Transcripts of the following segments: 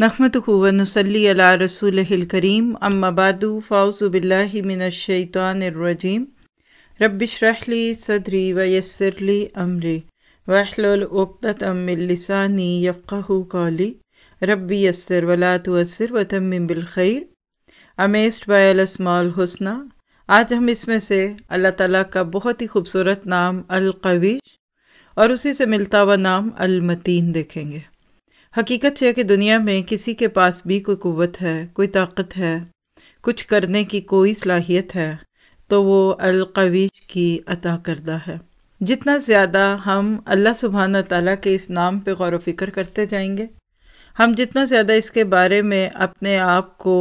नहमदुहु व नुसल्ली अला रसूलिहिल करीम अम्मा बादु फ़ाउज़ु बिल्लाहि मिनश शैतानिर रजीम रब्बिश्रह ली सदरी व यस्सिर ली अमरी वहलुल उक़दतम मिन लिसानी यफ़क़हू क़ौली रब्बी यस्सिर व ला तुअस्सिर व तम्मिम बिल खैर। अमेज़्ड बाय अल अस्माउल हुस्ना। आज हम इसमें से अल्लाह ताला का बहुत ही खूबसूरत नाम अल क़वी और उसी से मिलता हुआ नाम अल मतीन देखेंगे। हकीकत यह है कि दुनिया में किसी के पास भी कोई कुव्वत है, कोई ताकत है, कुछ करने की कोई सलाहियत है तो वो अल क़वी की अता करदा है। जितना ज़्यादा हम अल्लाह सुब्हानहू तआला के इस नाम पे गौर व फिक्र करते जाएंगे, हम जितना ज़्यादा इसके बारे में अपने आप को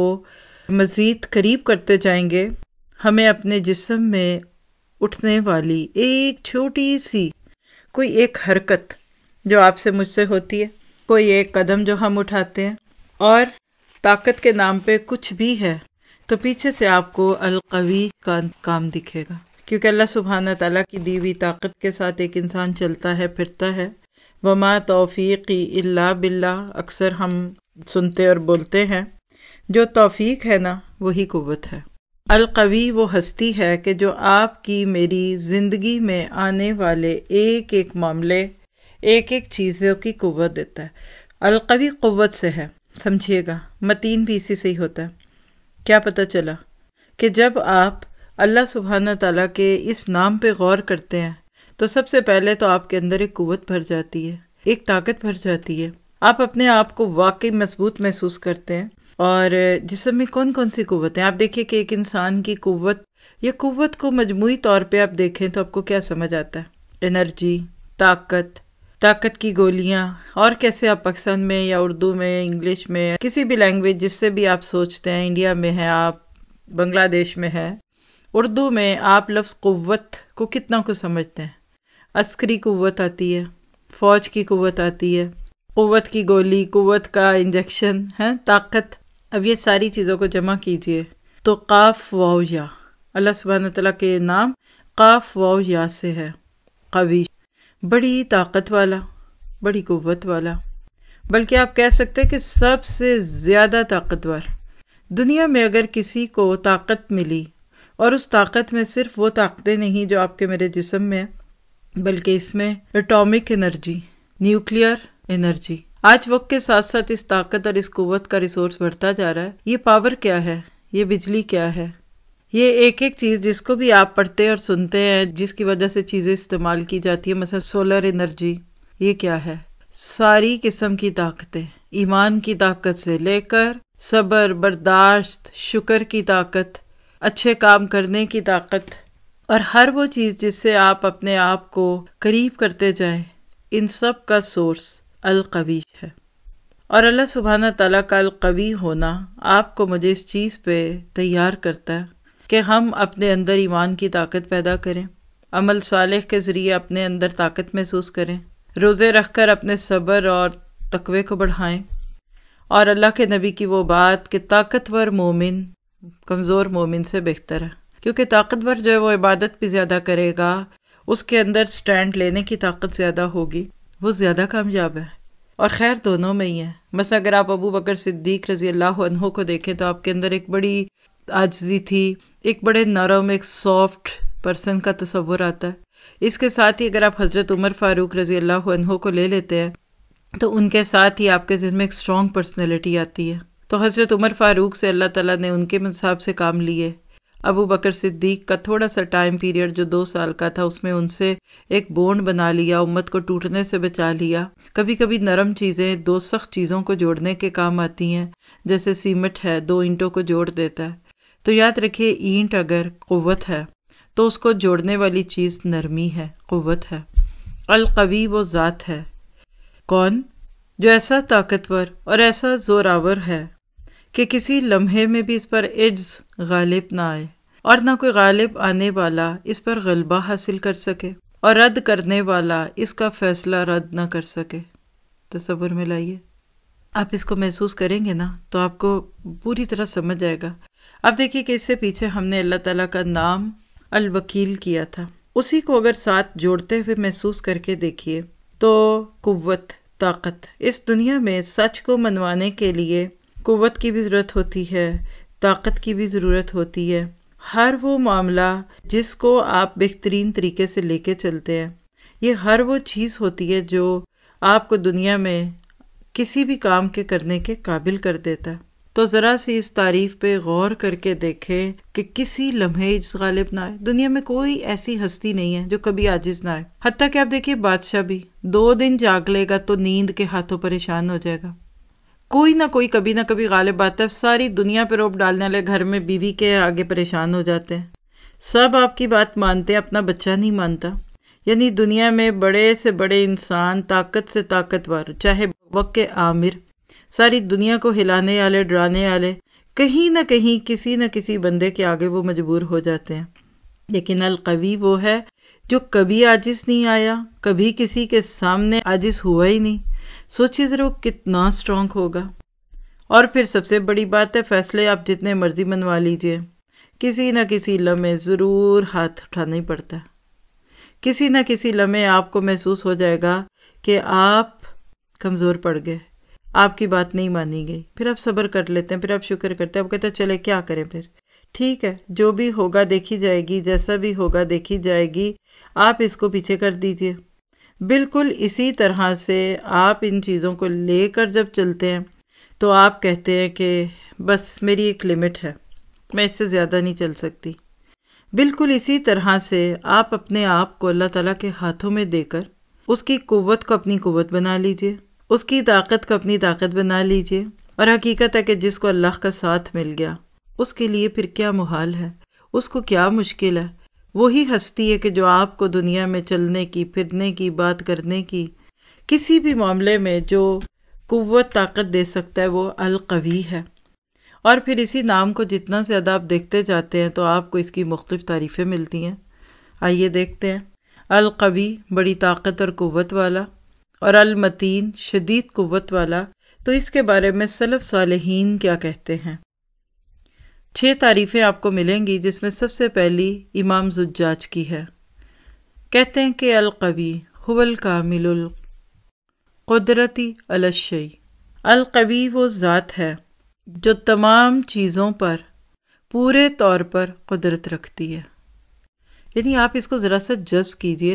मज़ीद करीब करते जाएंगे, हमें अपने जिस्म में उठने वाली एक छोटी सी कोई एक हरकत जो आपसे मुझसे होती है, कोई एक कदम जो हम उठाते हैं और ताकत के नाम पे कुछ भी है तो पीछे से आपको अल क़वी का काम दिखेगा। क्योंकि अल्लाह सुब्हानहू तआला की दी हुई ताकत के साथ एक इंसान चलता है, फिरता है। वमा तौफ़ीक़ी इल्ला बिल्लाह अक्सर हम सुनते और बोलते हैं। जो तौफ़ीक है ना, वही कुव्वत है। अल क़वी वो हस्ती है कि जो आपकी मेरी ज़िंदगी में आने वाले एक एक मामले, एक एक चीज़ों की कुव्वत देता है। अल क़वी कुव्वत से है, समझिएगा। मतीन भी इसी से ही होता है। क्या पता चला कि जब आप अल्लाह सुब्हानहू तआला के इस नाम पे गौर करते हैं तो सबसे पहले तो आपके अंदर एक कुव्वत भर जाती है, एक ताकत भर जाती है। आप अपने आप को वाकई मजबूत महसूस करते हैं। और जिस्म में कौन कौन सी कुव्वत हैं, आप देखिए कि एक इंसान की कुव्वत या कुव्वत को मजमूई तौर पे आप देखें तो आपको क्या समझ आता है? एनर्जी, ताकत, ताकत की गोलियां। और कैसे आप पाकिस्तान में या उर्दू में, इंग्लिश में, किसी भी लैंग्वेज जिससे भी आप सोचते हैं, इंडिया में है आप, बांग्लादेश में है, उर्दू में आप लफ्ज़ कुव्वत को कितना को समझते हैं? अस्करी कुव्वत आती है, फ़ौज की कुव्वत आती है, कुव्वत की गोली, कुव्वत का इंजेक्शन है, ताकत। अब ये सारी चीज़ों को जमा कीजिए तो काफ वाव या, अल्लाह सुब्हानहू तआला के नाम काफ वाव या से है। क़वी, बड़ी ताकत वाला, बड़ी कुव्वत वाला, बल्कि आप कह सकते हैं कि सबसे ज़्यादा ताकतवर। दुनिया में अगर किसी को ताकत मिली और उस ताकत में सिर्फ वो ताकतें नहीं जो आपके मेरे जिस्म में है, बल्कि इसमें एटॉमिक एनर्जी, न्यूक्लियर एनर्जी। आज वक्त के साथ साथ इस ताकत और इस कुव्वत का रिसोर्स बढ़ता जा रहा है। ये पावर क्या है? ये बिजली क्या है? ये एक एक चीज़ जिसको भी आप पढ़ते और सुनते हैं, जिसकी वजह से चीज़ें इस्तेमाल की जाती है, मसलन सोलर एनर्जी, ये क्या है? सारी किस्म की ताकतें, ईमान की ताकत से लेकर सब्र, बर्दाश्त, शुक्र की ताकत, अच्छे काम करने की ताकत और हर वो चीज़ जिससे आप अपने आप को करीब करते जाएं, इन सब का सोर्स अल क़वी है। और अल्लाह सुब्हानहू तआला का अल क़वी होना आपको मुझे इस चीज़ पे तैयार करता है कि हम अपने अंदर ईमान की ताकत पैदा करें, अमल सालेह के ज़रिए अपने अंदर ताकत महसूस करें, रोज़े रखकर अपने सब्र और तक़वे को बढ़ाएं। और अल्लाह के नबी की वो बात कि ताकतवर मोमिन कमज़ोर मोमिन से बेहतर है। क्योंकि ताकतवर जो है वो इबादत भी ज़्यादा करेगा, उसके अंदर स्टैंड लेने की ताकत ज़्यादा होगी, वो ज़्यादा कामयाब है। और खैर दोनों में ही है। बस अगर आप अबू बकर सिद्दीक रज़ी अल्लाह अन्हु को देखें तो आपके अंदर एक बड़ी आजिज़ी थी, एक बड़े नरम, एक सॉफ्ट पर्सन का तस्वुर आता है। इसके साथ ही अगर आप हज़रत उमर फ़ारूक रज़ी अल्लाह अन्हु को ले लेते हैं तो उनके साथ ही आपके ज़हन में एक स्ट्रॉन्ग पर्सनैलिटी आती है। तो हज़रत उमर फ़ारूक से अल्लाह ताला ने उनके हिसाब से काम लिए। अबू बकर सिद्दीक का थोड़ा सा टाइम पीरियड जो 2 साल का था, उसमें उनसे एक बॉन्ड बना लिया, उम्मत को टूटने से बचा लिया। कभी कभी नरम चीज़ें 2 सख्त चीज़ों को जोड़ने के काम आती हैं, जैसे सीमेंट है 2 ईंटों को जोड़ देता है। तो याद रखिए, ईंट अगर कुव्वत है तो उसको जोड़ने वाली चीज़ नरमी है, कुव्वत है। अल क़वी वो ज़ात है, कौन? जो ऐसा ताकतवर और ऐसा ज़ोरावर है कि किसी लम्हे में भी इस पर इज्ज़ गालिब ना आए और ना कोई गालिब आने वाला इस पर गलबा हासिल कर सके और रद्द करने वाला इसका फैसला रद्द ना कर सके। तसव्वुर में लाइए, आप इसको महसूस करेंगे ना तो आपको पूरी तरह समझ आएगा। अब देखिए कि इससे पीछे हमने अल्लाह ताला का नाम अल वकील किया था, उसी को अगर साथ जोड़ते हुए महसूस करके देखिए तो कुव्वत, طاقت۔ اس دنیا میں سچ کو منوانے کے لیے قوت کی بھی ضرورت ہوتی ہے، طاقت کی بھی ضرورت ہوتی ہے۔ ہر وہ معاملہ جس کو آپ بہترین طریقے سے لے کے چلتے ہیں، یہ ہر وہ چیز ہوتی ہے جو آپ کو دنیا میں کسی بھی کام کے کرنے کے قابل کر دیتا ہے۔ تو ذرا سی اس تعریف پہ غور کر کے دیکھیں کہ کسی لمحے عجز غالب نہ آئے۔ دنیا میں کوئی ایسی ہستی نہیں ہے جو کبھی عاجز نہ آئے، حتیٰ کہ آپ دیکھیے بادشاہ بھی 2 دن جاگ لے گا تو نیند کے ہاتھوں پریشان ہو جائے گا۔ کوئی نہ کوئی کبھی نہ کبھی غالب آتا ہے۔ ساری دنیا پہ روب ڈالنے والے گھر میں بیوی کے آگے پریشان ہو جاتے ہیں، سب آپ کی بات مانتے ہیں، اپنا بچہ نہیں مانتا۔ یعنی دنیا میں بڑے سے بڑے انسان، طاقت سے طاقتور، چاہے وقت کے عامر، ساری دنیا کو ہلانے والے، ڈرانے والے، کہیں نہ کہیں کسی نہ کسی بندے کے آگے وہ مجبور ہو جاتے ہیں۔ لیکن القوی وہ ہے جو کبھی عاجز نہیں آیا، کبھی کسی کے سامنے عاجز ہوا ہی نہیں۔ سوچیے ذرا وہ کتنا اسٹرانگ ہوگا۔ اور پھر سب سے بڑی بات ہے، فیصلے آپ جتنے مرضی منوا لیجئے، کسی نہ کسی لمحے ضرور ہاتھ اٹھانا ہی پڑتا ہے۔ کسی نہ کسی لمحے آپ کو محسوس ہو جائے گا کہ آپ کمزور پڑ گئے، آپ کی بات نہیں مانی گئی، پھر آپ صبر کر لیتے ہیں، پھر آپ شکر کرتے ہیں، آپ کہتے ہیں چلے کیا کریں، پھر ٹھیک ہے جو بھی ہوگا دیکھی جائے گی، جیسا بھی ہوگا دیکھی جائے گی، آپ اس کو پیچھے کر دیجئے۔ بالکل اسی طرح سے آپ ان چیزوں کو لے کر جب چلتے ہیں تو آپ کہتے ہیں کہ بس میری ایک لمٹ ہے، میں اس سے زیادہ نہیں چل سکتی۔ بالکل اسی طرح سے آپ اپنے آپ کو اللہ تعالیٰ کے ہاتھوں میں دے کر اس کی قوت کو اپنی قوت بنا لیجئے، اس کی طاقت کو اپنی طاقت بنا لیجئے۔ اور حقیقت ہے کہ جس کو اللہ کا ساتھ مل گیا، اس کے لیے پھر کیا محال ہے، اس کو کیا مشکل ہے۔ وہی ہستی ہے کہ جو آپ کو دنیا میں چلنے کی، پھرنے کی، بات کرنے کی، کسی بھی معاملے میں جو قوت طاقت دے سکتا ہے، وہ القوی ہے۔ اور پھر اسی نام کو جتنا زیادہ آپ دیکھتے جاتے ہیں تو آپ کو اس کی مختلف تعریفیں ملتی ہیں۔ آئیے دیکھتے ہیں۔ القوی بڑی طاقت اور قوت والا، اور المتین شدید قوت والا۔ تو اس کے بارے میں سلف صالحین کیا کہتے ہیں؟ 6 تعریفیں آپ کو ملیں گی، جس میں سب سے پہلی امام زجاج کی ہے۔ کہتے ہیں کہ القوی هو الکامل القدرتی علی الشیء۔ القوی وہ ذات ہے جو تمام چیزوں پر پورے طور پر قدرت رکھتی ہے۔ یعنی آپ اس کو ذرا سا جذب کیجئے۔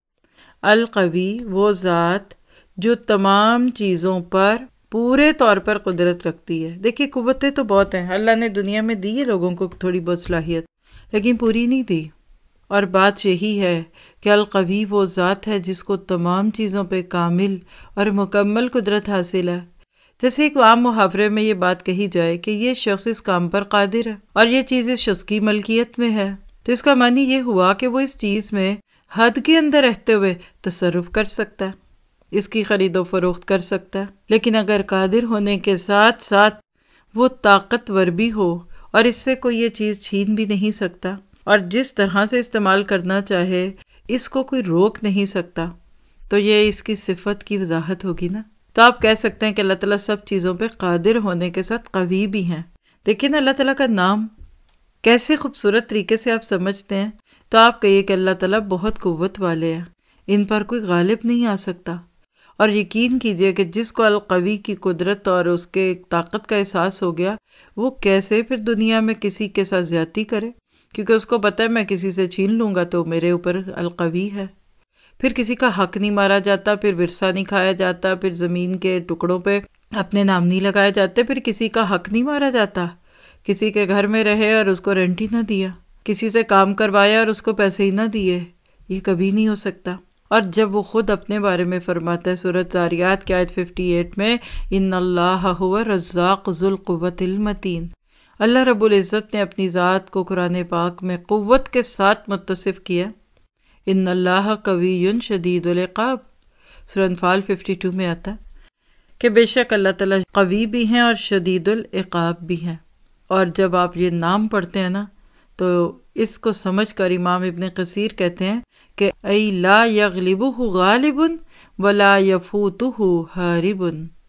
القوی وہ ذات جو تمام چیزوں پر پورے طور پر قدرت رکھتی ہے۔ دیکھیے قوتیں تو بہت ہیں، اللہ نے دنیا میں دی ہے لوگوں کو تھوڑی بہت صلاحیت، لیکن پوری نہیں دی۔ اور بات یہی ہے کہ القوی وہ ذات ہے جس کو تمام چیزوں پہ کامل اور مکمل قدرت حاصل ہے۔ جیسے ایک عام محاورے میں یہ بات کہی جائے کہ یہ شخص اس کام پر قادر ہے اور یہ چیز اس شخص کی ملکیت میں ہے، تو اس کا معنی یہ ہوا کہ وہ اس چیز میں حد کے اندر رہتے ہوئے تصرف کر سکتا ہے، اس کی خرید و فروخت کر سکتا ہے۔ لیکن اگر قادر ہونے کے ساتھ ساتھ وہ طاقتور بھی ہو اور اس سے کوئی یہ چیز چھین بھی نہیں سکتا، اور جس طرح سے استعمال کرنا چاہے اس کو کوئی روک نہیں سکتا، تو یہ اس کی صفت کی وضاحت ہوگی نا۔ تو آپ کہہ سکتے ہیں کہ اللہ تعالیٰ سب چیزوں پہ قادر ہونے کے ساتھ قوی بھی ہیں۔ دیکھیں نا اللہ تعالیٰ کا نام کیسے خوبصورت طریقے سے آپ سمجھتے ہیں، تو آپ کہیے کہ اللہ تعالیٰ بہت قوت والے ہیں، ان پر کوئی غالب نہیں آ سکتا۔ اور یقین کیجئے کہ جس کو القوی کی قدرت اور اس کے طاقت کا احساس ہو گیا، وہ کیسے پھر دنیا میں کسی کے ساتھ زیادتی کرے، کیونکہ اس کو پتہ ہے میں کسی سے چھین لوں گا تو میرے اوپر القوی ہے۔ پھر کسی کا حق نہیں مارا جاتا، پھر ورثہ نہیں کھایا جاتا، پھر زمین کے ٹکڑوں پہ اپنے نام نہیں لگائے جاتے، پھر کسی کا حق نہیں مارا جاتا، کسی کے گھر میں رہے اور اس کو رینٹ ہی نہ دیا، کسی سے کام کروایا اور اس کو پیسے ہی نہ دیے، یہ کبھی نہیں ہو سکتا۔ اور جب وہ خود اپنے بارے میں فرماتا ہے سورۃ ذاریات کی آیت 58 میں، ان اللہ هو الرزاق ذو القوۃ المتین، اللہ رب العزت نے اپنی ذات کو قرآن پاک میں قوت کے ساتھ متصف کیا۔ ان اللہ قوی شدید العقاب، سورۃ انفال 52 میں آتا ہے کہ بے شک اللہ تعالیٰ قوی بھی ہیں اور شدید العقاب بھی ہیں۔ اور جب آپ یہ نام پڑھتے ہیں نا تو اس کو سمجھ کر امام ابن کثیر کہتے ہیں کہ ای لا یغلبہ غالب ولا یفوتہ ہارب،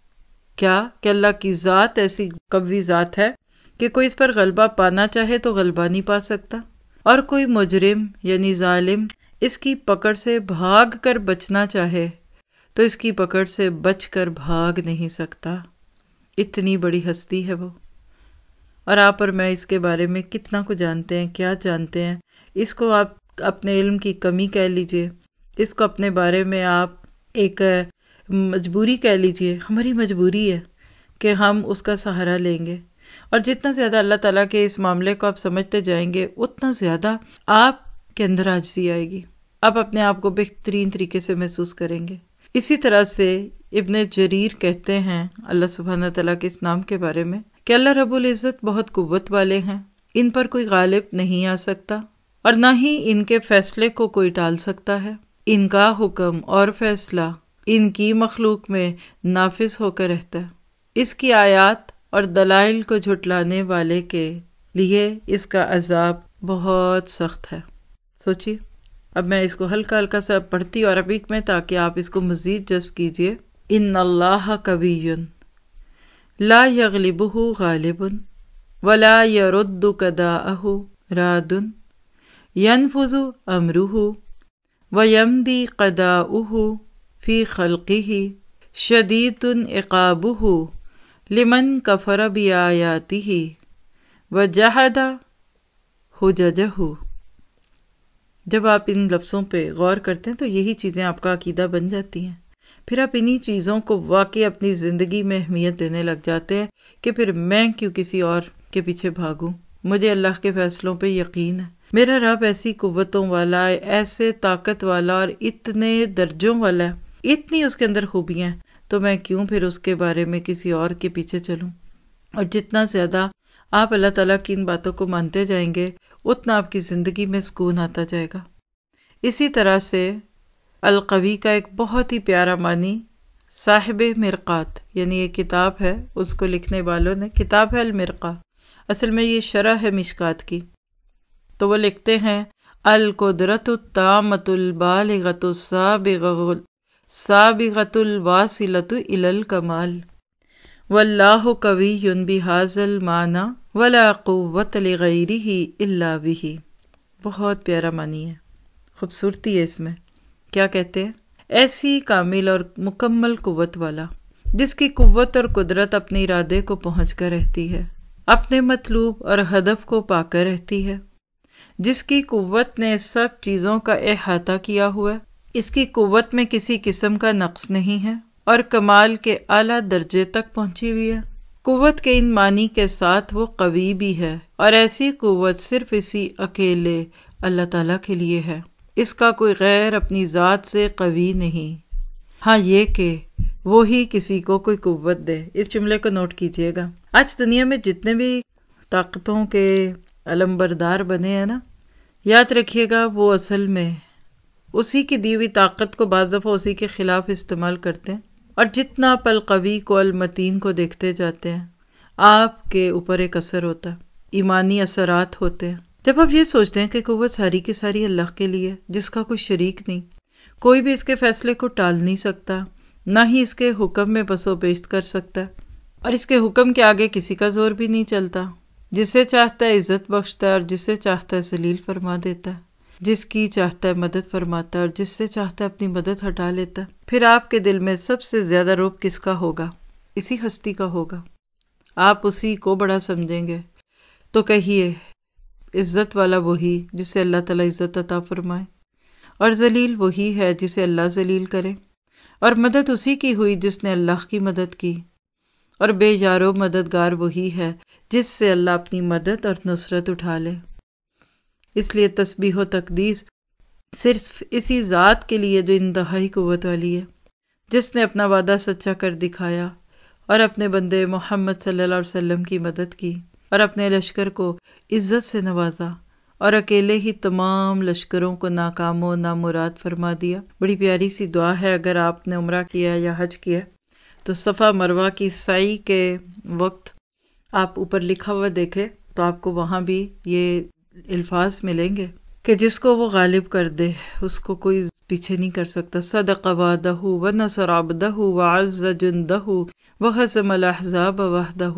کیا کہ اللہ کی ذات ایسی قوی ذات ہے کہ کوئی اس پر غلبہ پانا چاہے تو غلبہ نہیں پا سکتا، اور کوئی مجرم یعنی ظالم اس کی پکڑ سے بھاگ کر بچنا چاہے تو اس کی پکڑ سے بچ کر بھاگ نہیں سکتا۔ اتنی بڑی ہستی ہے وہ، اور آپ اور میں اس کے بارے میں کتنا کچھ جانتے ہیں، کیا جانتے ہیں۔ اس کو آپ اپنے علم کی کمی کہہ لیجئے، اس کو اپنے بارے میں آپ ایک مجبوری کہہ لیجئے۔ ہماری مجبوری ہے کہ ہم اس کا سہارا لیں گے، اور جتنا زیادہ اللہ تعالیٰ کے اس معاملے کو آپ سمجھتے جائیں گے اتنا زیادہ آپ کے اندر عاجزی آئے گی، آپ اپنے آپ کو بہترین طریقے سے محسوس کریں گے۔ اسی طرح سے ابن جریر کہتے ہیں اللہ سبحانہ تعالیٰ کے اس نام کے بارے میں کہ اللہ رب العزت بہت قوت والے ہیں، ان پر کوئی غالب نہیں آ سکتا، اور نہ ہی ان کے فیصلے کو کوئی ٹال سکتا ہے۔ ان کا حکم اور فیصلہ ان کی مخلوق میں نافذ ہو کر رہتا ہے۔ اس کی آیات اور دلائل کو جھٹلانے والے کے لیے اس کا عذاب بہت سخت ہے۔ سوچیے، اب میں اس کو ہلکا ہلکا سا پڑھتی اور عربک میں تاکہ آپ اس کو مزید جذب کیجئے۔ ان اللہ قوی لا یغلبہ غالب ولا یرد قضاءہ راد ینفذ امرہ ویمضی قضاؤہ فی خلقہ شدید عقابہ لمن کفر بآیاتہ وجحد حججہ۔ جب آپ ان لفظوں پہ غور کرتے ہیں تو یہی چیزیں آپ کا عقیدہ بن جاتی ہیں، پھر آپ انہی چیزوں کو واقعی اپنی زندگی میں اہمیت دینے لگ جاتے ہیں کہ پھر میں کیوں کسی اور کے پیچھے بھاگوں، مجھے اللہ کے فیصلوں پہ یقین ہے، میرا رب ایسی قوتوں والا ہے، ایسے طاقت والا اور اتنے درجوں والا ہے، اتنی اس کے اندر خوبیاں ہیں، تو میں کیوں پھر اس کے بارے میں کسی اور کے پیچھے چلوں۔ اور جتنا زیادہ آپ اللہ تعالیٰ کی ان باتوں کو مانتے جائیں گے اتنا آپ کی زندگی میں سکون آتا جائے گا۔ اسی طرح سے القوی کا ایک بہت ہی پیارا معنی صاحب مرقات، یعنی یہ کتاب ہے، اس کو لکھنے والوں نے، کتاب ہے المرقہ، اصل میں یہ شرح ہے مشکات کی، تو وہ لکھتے ہیں القدرت التامۃ البالغۃ السابغۃ الواصلۃ الی الکمال واللہ قوی بہذا المعنی ولا قوت لغیرہ الا بہ۔ بہت پیارا معنی ہے، خوبصورتی ہے اس میں۔ کیا کہتے ہیں؟ ایسی کامل اور مکمل قوت والا جس کی قوت اور قدرت اپنے ارادے کو پہنچ کر رہتی ہے، اپنے مطلوب اور ہدف کو پا کر رہتی ہے، جس کی قوت نے سب چیزوں کا احاطہ کیا ہوا ہے، اس کی قوت میں کسی قسم کا نقص نہیں ہے اور کمال کے اعلیٰ درجے تک پہنچی ہوئی ہے۔ قوت کے ان معنی کے ساتھ وہ قوی بھی ہے، اور ایسی قوت صرف اسی اکیلے اللہ تعالیٰ کے لیے ہے، اس کا کوئی غیر اپنی ذات سے قوی نہیں۔ ہاں یہ کہ وہی کسی کو کوئی قوت دے۔ اس جملے کو نوٹ کیجئے گا، آج دنیا میں جتنے بھی طاقتوں کے علمبردار بنے ہیں نا، یاد رکھیے گا وہ اصل میں اسی کی دی ہوئی طاقت کو بعض دفعہ اسی کے خلاف استعمال کرتے ہیں، اور جتنا آپ القوی کو المتین کو دیکھتے جاتے ہیں آپ کے اوپر ایک اثر ہوتا ہے، ایمانی اثرات ہوتے ہیں۔ جب آپ یہ سوچتے ہیں کہ قوت ساری کی ساری اللہ کے لیے، جس کا کوئی شریک نہیں، کوئی بھی اس کے فیصلے کو ٹال نہیں سکتا، نہ ہی اس کے حکم میں بس و بیش کر سکتا ہے، اور اس کے حکم کے آگے کسی کا زور بھی نہیں چلتا، جسے چاہتا ہے عزت بخشتا ہے اور جسے چاہتا ہے ذلیل فرما دیتا ہے، جس کی چاہتا ہے مدد فرماتا ہے اور جس سے چاہتا ہے اپنی مدد ہٹا لیتا ہے۔ پھر آپ کے دل میں سب سے زیادہ روب کس کا ہوگا؟ اسی ہستی کا ہوگا، آپ اسی کو بڑا سمجھیں گے۔ تو کہیے عزت والا وہی جسے اللہ تعالیٰ عزت عطا فرمائے، اور ذلیل وہی ہے جسے اللہ ذلیل کرے، اور مدد اسی کی ہوئی جس نے اللہ کی مدد کی، اور بے یارو مددگار وہی ہے جس سے اللہ اپنی مدد اور نصرت اٹھا لے۔ اس لیے تسبیح و تقدیس صرف اسی ذات کے لیے جو انتہائی قوت والی ہے، جس نے اپنا وعدہ سچا کر دکھایا اور اپنے بندے محمد صلی اللہ علیہ وسلم کی مدد کی، اور اپنے لشکر کو عزت سے نوازا، اور اکیلے ہی تمام لشکروں کو ناکام و نامراد فرما دیا۔ بڑی پیاری سی دعا ہے، اگر آپ نے عمرہ کیا یا حج کیا تو صفا مروہ کی سعی کے وقت آپ اوپر لکھا ہوا دیکھیں تو آپ کو وہاں بھی یہ الفاظ ملیں گے کہ جس کو وہ غالب کر دے اس کو کوئی پیچھے نہیں کر سکتا۔ صدق وعدہ ونصر عبدہ وعز جندہ وہزم الاحزاب وحدہ۔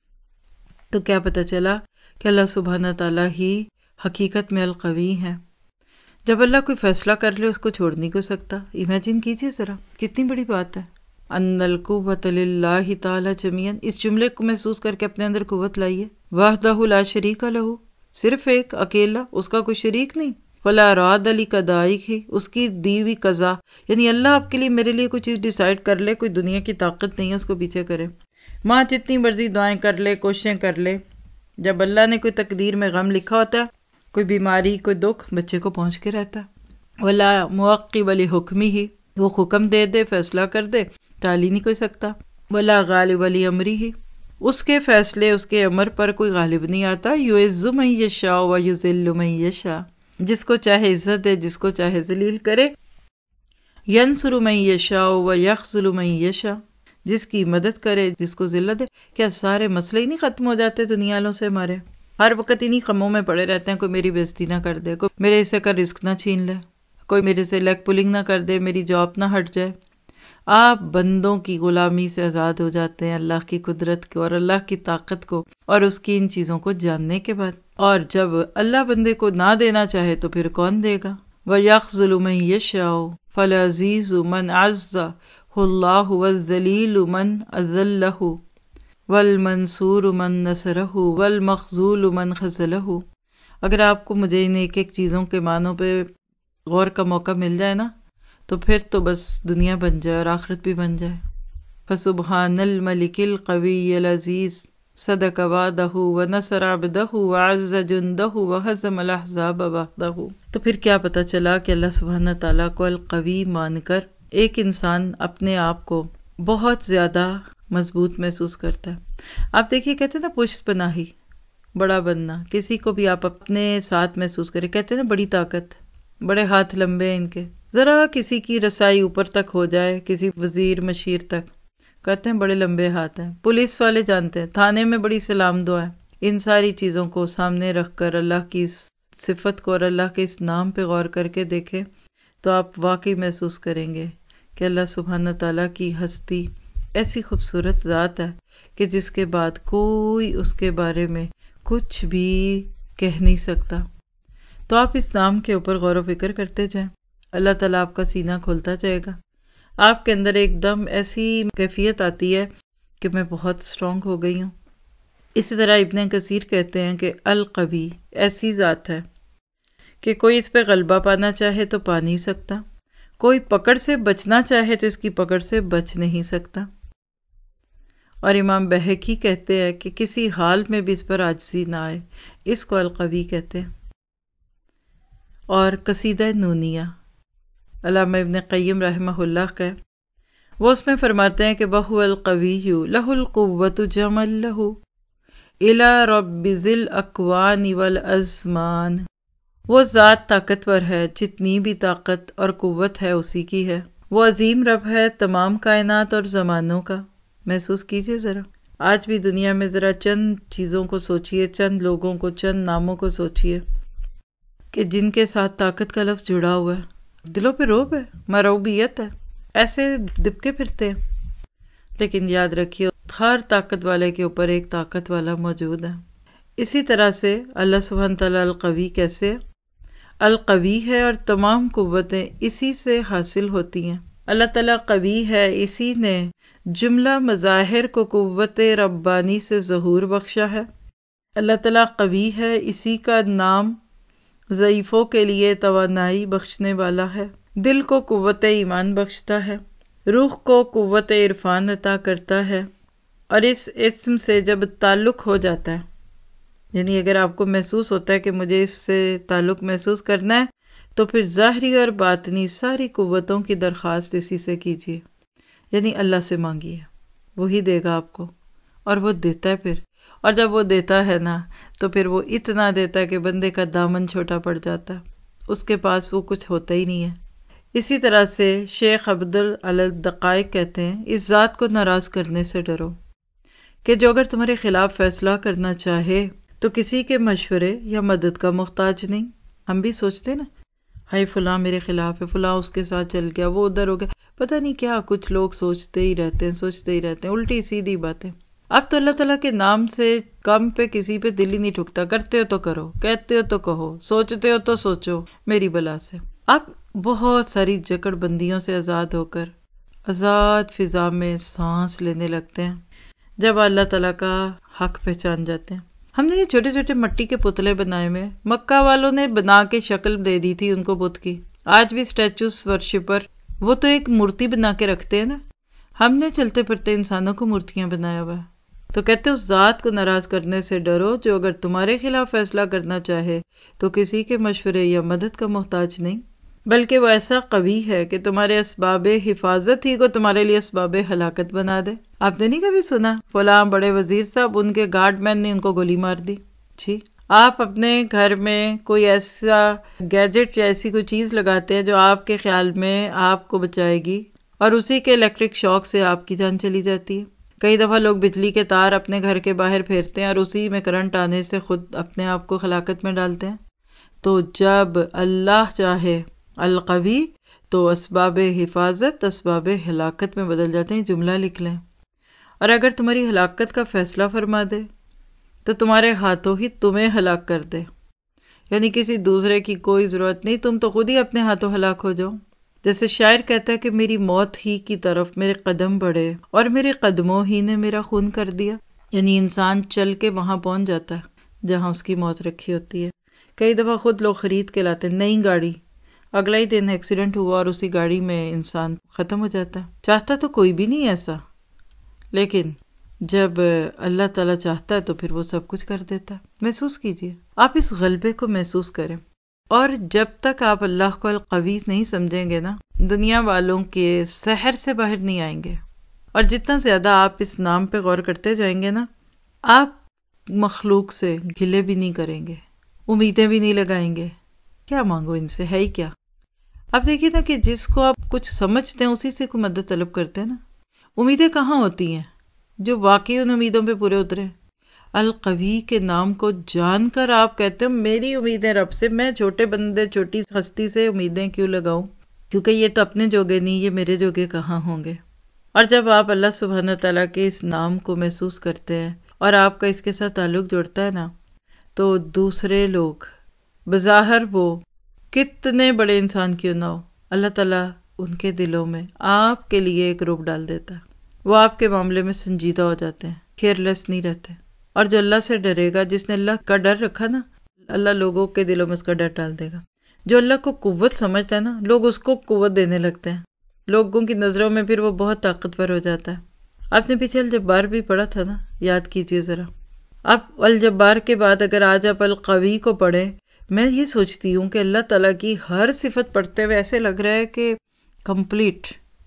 تو کیا پتہ چلا کہ اللہ سبحانہ تعالیٰ ہی حقیقت میں القوی ہیں، جب اللہ کوئی فیصلہ کر لے اس کو چھوڑ نہیں کو سکتا. امیجن کیجئے ذرا کتنی بڑی بات ہے. ان القوۃ للہ تعالی جمیعا، اس جملے کو محسوس کر کے اپنے اندر قوت لائیے. وحدہ لا شریک لہ، صرف ایک اکیلا، اس کا کوئی شریک نہیں. فلا راد علی قضائہ، اس کی دی ہوئی قضا، یعنی اللہ آپ کے لیے میرے لیے کوئی چیز ڈیسائیڈ کر لے، کوئی دنیا کی طاقت نہیں ہے اس کو پیچھے کرے. ماں جتنی مرضی دعائیں کر لے، کوششیں کر لے، جب اللہ نے کوئی تقدیر میں غم لکھا ہوتا ہے، کوئی بیماری، کوئی دکھ بچے کو پہنچ کے رہتا ہے. ولا موقب لحکمہ، وہ حکم دے دے، فیصلہ کر دے، ٹال ہی نہیں کوئی سکتا. ولا غالب لامرہ، اس کے فیصلے، اس کے امر پر کوئی غالب نہیں آتا. یعز من یشاء ویذل من یشاء، جس کو چاہے عزت دے، جس کو چاہے ذلیل کرے. ینصر من یشاء ویخذل من یشاء، جس کی مدد کرے، جس کو ذلت دے. کیا سارے مسئلے ہی نہیں ختم ہو جاتے دنیا والوں سے ہمارے؟ ہر وقت انہی غموں میں پڑے رہتے ہیں، کوئی میری بےزتی نہ کر دے، کوئی میرے حصے کا رزق نہ چھین لے، کوئی میرے سے لیگ پولنگ نہ کر دے، میری جاب نہ ہٹ جائے. آپ بندوں کی غلامی سے آزاد ہو جاتے ہیں اللہ کی قدرت کو اور اللہ کی طاقت کو اور اس کی ان چیزوں کو جاننے کے بعد. اور جب اللہ بندے کو نہ دینا چاہے تو پھر کون دے گا؟ وَيَخْذُلُ مَن يَشَاءُ فَالْعَزِيزُ مَنْ عَزَّهُ اللَّهُ وَالذَّلِيلُ مَنْ أَذَلَّهُ وَالْمَنْصُورُ مَنْ نَصَرَهُ وَالْمَخْذُولُ مَنْ خَذَلَهُ. اگر آپ کو مجھے ان ایک ایک چیزوں کے معنوں پہ غور کا موقع مل جائے نا، تو پھر تو بس دنیا بن جائے اور آخرت بھی بن جائے. فسبحان الملک القوی العزیز صدق وعدہ ونصر عبدہ وعز جندہ وہزم الاحزاب وحدہ. تو پھر کیا پتہ چلا کہ اللہ سبحانہ تعالیٰ کو القوی مان کر ایک انسان اپنے آپ کو بہت زیادہ مضبوط محسوس کرتا ہے. آپ دیکھیے، کہتے ہیں نا پشت پناہی، بڑا بننا. کسی کو بھی آپ اپنے ساتھ محسوس کریں، کہتے ہیں نا بڑی طاقت، بڑے ہاتھ لمبے ہیں ان کے. ذرا کسی کی رسائی اوپر تک ہو جائے، کسی وزیر مشیر تک، کہتے ہیں بڑے لمبے ہاتھ ہیں. پولیس والے جانتے ہیں، تھانے میں بڑی سلام دعا ہے. ان ساری چیزوں کو سامنے رکھ کر اللہ کی اس صفت کو اور اللہ کے اس نام پہ غور کر کے دیکھیں تو آپ واقعی محسوس کریں گے کہ اللہ سبحانہ تعالیٰ کی ہستی ایسی خوبصورت ذات ہے کہ جس کے بعد کوئی اس کے بارے میں کچھ بھی کہہ نہیں سکتا. تو آپ اس نام کے اوپر غور و فکر کرتے جائیں، اللہ تعالیٰ آپ کا سینہ کھولتا جائے گا. آپ کے اندر ایک دم ایسی کیفیت آتی ہے کہ میں بہت اسٹرانگ ہو گئی ہوں. اسی طرح ابن کثیر کہتے ہیں کہ القوی ایسی ذات ہے کہ کوئی اس پہ غلبہ پانا چاہے تو پا نہیں سکتا، کوئی پکڑ سے بچنا چاہے تو اس کی پکڑ سے بچ نہیں سکتا. اور امام بہقی کہتے ہیں کہ کسی حال میں بھی اس پر عاجزی نہ آئے، اس کو القوی کہتے ہیں. اور قصیدہ نونیہ علامہ ابن قیم رحمہ اللہ کا ہے، وہ اس میں فرماتے ہیں کہ وَهُوَ الْقَوِيُّ لَهُ الْقُوَّةُ جَمَلْ لَهُ إِلَى رَبِّ ذِي الْأَكْوَانِ وَالْأَزْمَانِ. وہ ذات طاقتور ہے، جتنی بھی طاقت اور قوت ہے اسی کی ہے. وہ عظیم رب ہے تمام کائنات اور زمانوں کا. محسوس کیجئے ذرا، آج بھی دنیا میں ذرا چند چیزوں کو سوچئے، چند لوگوں کو، چند ناموں کو سوچئے کہ جن کے ساتھ طاقت کا لفظ جڑا ہوا ہے. دلوں پہ روب ہے، مرعوبیت ہے، ایسے دبکے پھرتے ہیں. لیکن یاد رکھیے ہر طاقت والے کے اوپر ایک طاقت والا موجود ہے. اسی طرح سے اللہ سبحانہ تعالیٰ القوی کیسے ہے؟ القوی ہے اور تمام قوتیں اسی سے حاصل ہوتی ہیں. اللہ تعالیٰ قوی ہے، اسی نے جملہ مظاہر کو قوت ربانی سے ظہور بخشا ہے. اللہ تعالیٰ قوی ہے، اسی کا نام ضعیفوں کے لیے توانائی بخشنے والا ہے. دل کو قوت ایمان بخشتا ہے، روح کو قوت عرفان عطا کرتا ہے. اور اس اسم سے جب تعلق ہو جاتا ہے، یعنی اگر آپ کو محسوس ہوتا ہے کہ مجھے اس سے تعلق محسوس کرنا ہے، تو پھر ظاہری اور باطنی ساری قوتوں کی درخواست اسی سے کیجیے، یعنی اللہ سے مانگیے، وہی دے گا آپ کو. اور وہ دیتا ہے پھر، اور جب وہ دیتا ہے نا تو پھر وہ اتنا دیتا ہے کہ بندے کا دامن چھوٹا پڑ جاتا ہے، اس کے پاس وہ کچھ ہوتا ہی نہیں ہے. اسی طرح سے شیخ عبدالدقائق کہتے ہیں، اس ذات کو ناراض کرنے سے ڈرو کہ جو اگر تمہارے خلاف فیصلہ کرنا چاہے تو کسی کے مشورے یا مدد کا محتاج نہیں. ہم بھی سوچتے نا، ہائی فلاں میرے خلاف ہے، فلاں اس کے ساتھ چل گیا، وہ ادھر ہو گیا، پتہ نہیں کیا کچھ لوگ سوچتے ہی رہتے ہیں، الٹی سیدھی باتیں. اب تو اللہ تعالیٰ کے نام سے کم پہ کسی پہ دل ہی نہیں ٹھکتا، کرتے ہو تو کرو، کہتے ہو تو کہو، سوچتے ہو تو سوچو میری بلا سے۔ اب بہت ساری جکڑ بندیوں سے آزاد ہو کر آزاد فضا میں سانس لینے لگتے ہیں جب اللہ تعالیٰ کا حق پہچان جاتے ہیں۔ ہم نے یہ چھوٹے چھوٹے مٹی کے پتلے بنائے ہوئے، مکہ والوں نے بنا کے شکل دے دی تھی ان کو بت کی، آج بھی اسٹیچوز ورشپر وہ تو ایک مورتی بنا کے رکھتے ہیں نا، ہم نے چلتے پھرتے انسانوں کو مورتیاں بنایا ہوا ہے۔ تو کہتے ہیں اس ذات کو ناراض کرنے سے ڈرو جو اگر تمہارے خلاف فیصلہ کرنا چاہے تو کسی کے مشورے یا مدد کا محتاج نہیں، بلکہ وہ ایسا قوی ہے کہ تمہارے اسباب حفاظت ہی کو تمہارے لیے اسباب ہلاکت بنا دے۔ آپ نے نہیں کبھی سنا فلاں بڑے وزیر صاحب ان کے گارڈ مین نے ان کو گولی مار دی؟ جی، آپ اپنے گھر میں کوئی ایسا گیجٹ یا ایسی کوئی چیز لگاتے ہیں جو آپ کے خیال میں آپ کو بچائے گی، اور اسی کے الیکٹرک شاک سے آپ کی جان چلی جاتی ہے۔ کئی دفعہ لوگ بجلی کے تار اپنے گھر کے باہر پھیرتے ہیں اور اسی میں کرنٹ آنے سے خود اپنے آپ کو ہلاکت میں ڈالتے ہیں۔ تو جب اللہ چاہے القوی تو اسباب حفاظت اسباب ہلاکت میں بدل جاتے ہیں، جملہ لکھ لیں۔ اور اگر تمہاری ہلاکت کا فیصلہ فرما دے تو تمہارے ہاتھوں ہی تمہیں ہلاک کر دے، یعنی کسی دوسرے کی کوئی ضرورت نہیں، تم تو خود ہی اپنے ہاتھوں ہلاک ہو جاؤ۔ جیسے شاعر کہتا ہے کہ میری موت ہی کی طرف میرے قدم بڑھے اور میرے قدموں ہی نے میرا خون کر دیا، یعنی انسان چل کے وہاں پہنچ جاتا ہے جہاں اس کی موت رکھی ہوتی ہے۔ کئی دفعہ خود لوگ خرید کے لاتے ہیں نئی گاڑی، اگلا ہی دن ایکسیڈنٹ ہوا اور اسی گاڑی میں انسان ختم ہو جاتا ہے۔ چاہتا تو کوئی بھی نہیں ایسا، لیکن جب اللہ تعالیٰ چاہتا ہے تو پھر وہ سب کچھ کر دیتا ہے۔ محسوس کیجئے، آپ اس غلبے کو محسوس کریں، اور جب تک آپ اللہ کو القوی نہیں سمجھیں گے نا، دنیا والوں کے سحر سے باہر نہیں آئیں گے۔ اور جتنا زیادہ آپ اس نام پہ غور کرتے جائیں گے نا، آپ مخلوق سے گلے بھی نہیں کریں گے، امیدیں بھی نہیں لگائیں گے۔ کیا مانگو ان سے، ہے ہی کیا؟ اب دیکھیے نا کہ جس کو آپ کچھ سمجھتے ہیں اسی سے کو مدد طلب کرتے ہیں نا۔ امیدیں کہاں ہوتی ہیں جو واقعی ان امیدوں پہ پورے اترے؟ القوی کے نام کو جان کر آپ کہتے ہیں میری امیدیں رب سے، میں چھوٹے بندے چھوٹی ہستی سے امیدیں کیوں لگاؤں، کیونکہ یہ تو اپنے جوگے نہیں، یہ میرے جوگے کہاں ہوں گے۔ اور جب آپ اللہ سبحانہ تعالیٰ کے اس نام کو محسوس کرتے ہیں اور آپ کا اس کے ساتھ تعلق جڑتا ہے نا، تو دوسرے لوگ بظاہر وہ کتنے بڑے انسان کیوں نہ ہو، اللہ تعالیٰ ان کے دلوں میں آپ کے لیے ایک رعب ڈال دیتا ہے۔ وہ آپ کے معاملے میں سنجیدہ ہو جاتے ہیں، کیئر لیس نہیں رہتے۔ اور جو اللہ سے ڈرے گا، جس نے اللہ کا ڈر رکھا نا، اللہ لوگوں کے دلوں میں اس کا ڈر ڈال دے گا۔ جو اللہ کو قوت سمجھتا ہے نا، لوگ اس کو قوت دینے لگتے ہیں، لوگوں کی نظروں میں پھر وہ بہت طاقتور ہو جاتا ہے۔ آپ نے پیچھے الجبار بھی پڑھا تھا نا، یاد کیجئے ذرا۔ اب الجبار کے بعد اگر آج آپ القوی کو پڑھیں، میں یہ سوچتی ہوں کہ اللہ تعالیٰ کی ہر صفت پڑھتے ہوئے ایسے لگ رہا ہے کہ کمپلیٹ،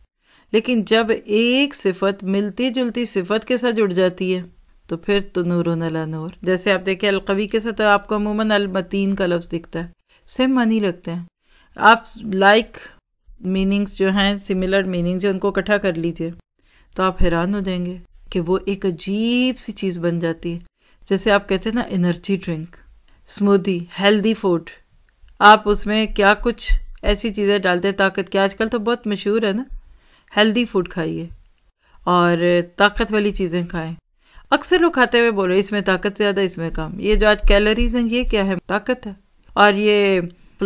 لیکن جب ایک صفت ملتی جلتی صفت کے ساتھ جڑ جاتی ہے تو پھر تو نور علی نور۔ جیسے آپ دیکھیں القوی کے ساتھ آپ کو عموماً المتین کا لفظ دکھتا ہے، سیم معنی لگتے ہیں۔ آپ لائک میننگز جو ہیں، سملر میننگز جو ان کو اکٹھا کر لیجئے تو آپ حیران ہو جائیں گے کہ وہ ایک عجیب سی چیز بن جاتی ہے۔ جیسے آپ کہتے ہیں نا energy drink, smoothie, healthy food, آپ اس میں کیا کچھ ایسی چیزیں ڈالتے ہیں طاقت کے، آج کل تو بہت مشہور ہے نا، ہیلدی فوڈ کھائیے اور طاقت والی چیزیں کھائیں۔ اکثر لوگ کھاتے ہوئے بول رہے اس میں طاقت زیادہ، اس میں کم۔ یہ جو آج کیلوریز ہیں یہ کیا ہے؟ طاقت ہے۔ اور یہ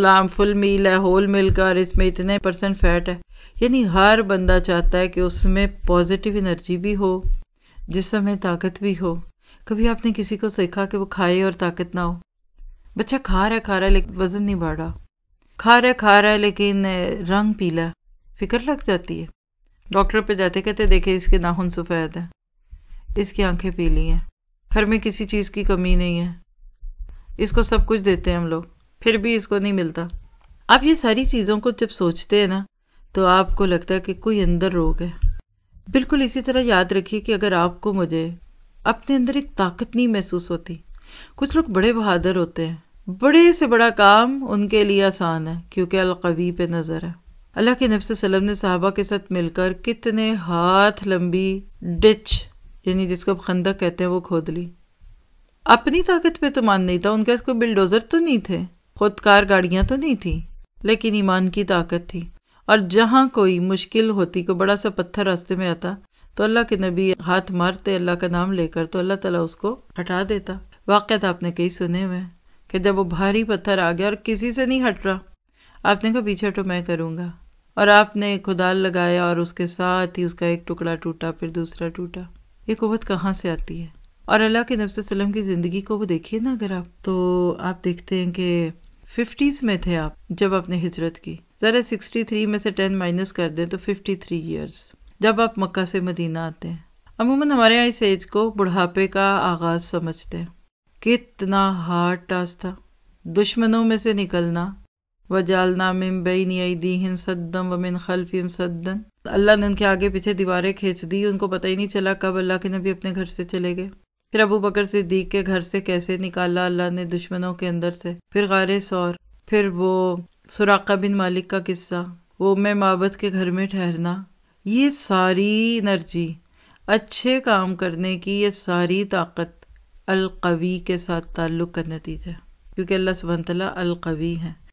فل میل ہے، ہول ملک، اور اس میں اتنے % فیٹ ہے۔ یعنی ہر بندہ چاہتا ہے کہ اس میں پازیٹیو انرجی بھی ہو، جسم میں طاقت بھی ہو۔ کبھی آپ نے کسی کو سیکھا کہ وہ کھائے اور طاقت نہ ہو؟ بچہ کھا رہا ہے لیکن وزن نہیں بڑھ رہا، کھا رہا ہے لیکن رنگ پیلا، فکر لگ جاتی ہے۔ ڈاکٹر پہ جاتے کہتے دیکھیں اس کے ناخن سفید ہیں، اس کی آنکھیں پیلی ہیں، گھر میں کسی چیز کی کمی نہیں ہے، اس کو سب کچھ دیتے ہیں ہم لوگ، پھر بھی اس کو نہیں ملتا۔ آپ یہ ساری چیزوں کو جب سوچتے ہیں نا تو آپ کو لگتا ہے کہ کوئی اندر روگ ہے۔ بالکل اسی طرح یاد رکھیے کہ اگر آپ کو مجھے اپنے اندر ایک طاقت نہیں محسوس ہوتی، کچھ لوگ بڑے بہادر ہوتے ہیں، بڑے سے بڑا کام ان کے لیے آسان ہے کیونکہ القوی پہ نظر ہے۔ اللہ کے نبی صلی اللہ علیہ وسلم نے صحابہ کے ساتھ مل کر کتنے ہاتھ لمبی ڈچ، یعنی جس کو خندق کہتے ہیں، وہ کھود لی۔ اپنی طاقت پہ تو مان نہیں تھا ان کا، اس کو بلڈوزر تو نہیں تھے، خود کار گاڑیاں تو نہیں تھی، لیکن ایمان کی طاقت تھی۔ اور جہاں کوئی مشکل ہوتی، کوئی بڑا سا پتھر راستے میں آتا تو اللہ کے نبی ہاتھ مارتے اللہ کا نام لے کر تو اللہ تعالیٰ اس کو ہٹا دیتا۔ واقعات آپ نے کئی سنے ہوئے ہیں کہ جب وہ بھاری پتھر آ گیا اور کسی سے نہیں ہٹ رہا، آپ نے کہا پیچھے ہٹو میں کروں گا، اور آپ نے کدال لگایا اور اس کے ساتھ ہی اس کا ایک ٹکڑا ٹوٹا، پھر دوسرا ٹوٹا۔ یہ قوت کہاں سے آتی ہے؟ اور اللہ کے نبی صلی اللہ علیہ وسلم کی زندگی کو وہ دیکھیے نا، اگر آپ تو آپ دیکھتے ہیں کہ 50s میں تھے آپ جب آپ نے ہجرت کی، ذرا 63 میں سے 10 مائنس کر دیں تو 53 ایئرس جب آپ مکہ سے مدینہ آتے ہیں۔ عموماً ہمارے یہاں اس ایج کو بڑھاپے کا آغاز سمجھتے ہیں۔ کتنا ہارڈ ٹاسک تھا دشمنوں میں سے نکلنا، وَجَعَلْنَا مِن بَيْنِ أَيْدِيهِمْ سَدًّا وَمِن خَلْفِهِمْ سَدًّا، اللہ نے ان کے آگے پیچھے دیواریں کھینچ دی، ان کو پتہ ہی نہیں چلا کب اللہ کے نبی اپنے گھر سے چلے گئے۔ پھر ابو بکر صدیق کے گھر سے کیسے نکالا اللہ نے دشمنوں کے اندر سے، پھر غار ثور، پھر وہ سراقہ بن مالک کا قصہ، وہ میں معبد کے گھر میں ٹھہرنا، یہ ساری انرجی اچھے کام کرنے کی، یہ ساری طاقت القوی کے ساتھ تعلق کا نتیجہ ہے، کیونکہ اللہ سبحانہ تعالیٰ القوی ہیں۔